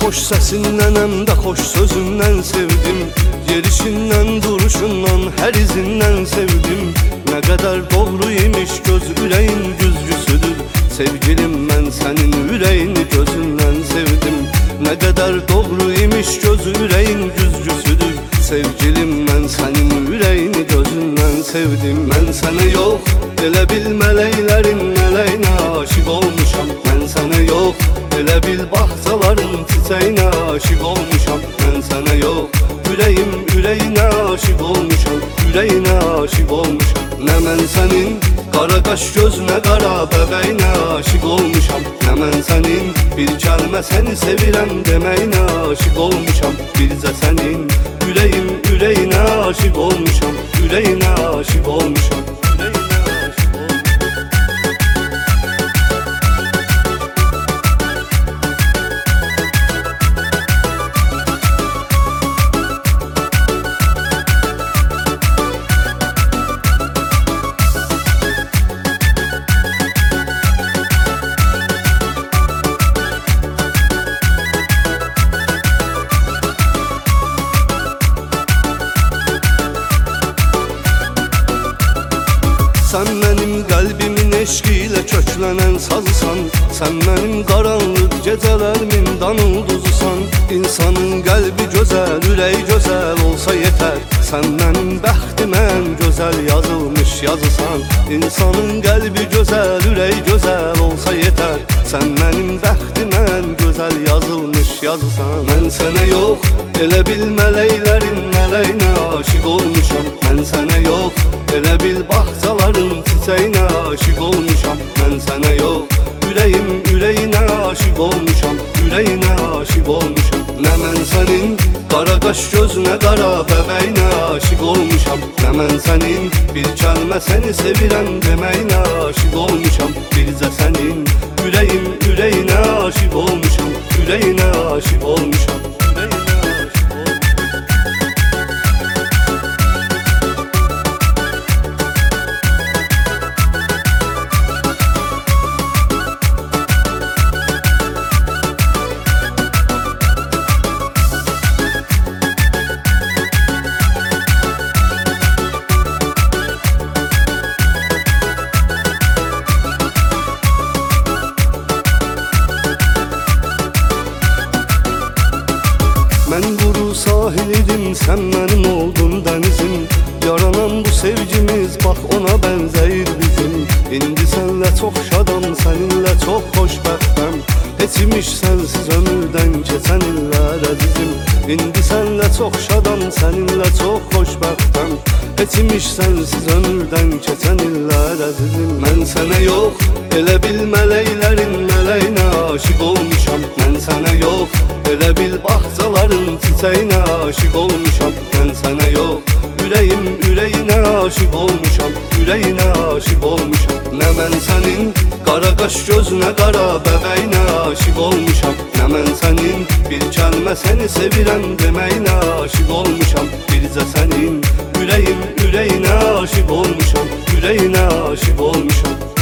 xoş səsindən, həm də xoş sözündən sevdim. Yerişindən, duruşundan, hər izindən sevdim. Nə qədər doğru imiş göz ürəyin güzgüsüdür. Sevgilim, mən sənin ürəyini gözündən sevdim. Nə qədər doğru imiş göz ürəyin güzgüsüdür. Sevgilim, mən sənin ürəyini gözündən sevdim. Mən sənə yox, elə bil mələklərin mələyinə aşiq olmuşam. Mən sənə yox, elə bil bağçaların çiçəyinə aşiq olmuşam. Mən sənə yox, ürəyim ürəyinə aşiq olmuşam. Ürəyinə aşiq olmuşam. Nə mən sənin qara qaş gözünə, qara bəbəyinə aşiq olmuşam. Nə mən sənin bir kəlmə səni sevirəm deməyinə aşiq olmuşam. Bircə sənin ürəyim ürəyinə aşiq olmuşam. Ürəyinə aşiq olmuşam. Sən mənim qəlbimin eşqi ilə köklənən sazısan. Sən mənim qaranlıq gecələrimin danılduzusan. İnsanın qəlbi gözəl, ürəyi gözəl olsa yetər. Sən mənim bəxtimə ən gözəl yazılmış yazısan. İnsanın qəlbi gözəl, ürəyi gözəl olsa yetər. Sən mənim bəxtimə ən gözəl yazılmış yazısan. Mən sənə yox, elə bil mələklərin mələyinə aşiq olmuşam. Mən sənə yox, elə bil bağçaların çiçəyinə aşiq olmuşam. Mən sənə yox, ürəyim ürəyinə aşiq olmuşam. Ürəyinə aşiq olmuşam. Nə mən sənin qara qaş gözünə, qara bəbəyinə aşiq olmuşam. Nə mən sənin bir kəlmə səni sevirəm deməyinə aşiq olmuşam. Bircə sənin ürəyim ürəyinə aşiq olmuşam. Ürəyinə aşiq olmuşam. Mən quru sahil idim, sən mənim oldun dənizim. Yaranan bu sevgimiz, bax ona bənzəyir bizim. İndi sənlə çox şadam, səninlə çox xoşbəxtəm. Heç imiş sənsiz ömürdən keçən illər əzizim. İndi sənlə çox şadam, səninlə çox xoşbəxtəm. Heç imiş sənsiz ömürdən keçən illər əzizim. Mən sənə yox, elə bil mələklərin mələyinə aşiq olmuşam. Mən sənə yox, elə bil bağçaların çiçəyinə aşiq olmuşam. Mən sənə yox, ürəyim ürəyinə aşiq olmuşam. Ürəyinə aşiq olmuşam. Nə mən sənin qara qaş gözünə, qara bəbəyinə aşiq olmuşam. Nə mən sənin bir kəlmə səni sevirəm deməyinə aşiq olmuşam. Bircə sənin ürəyim ürəyinə aşiq olmuşam. Ürəyinə aşiq olmuşam.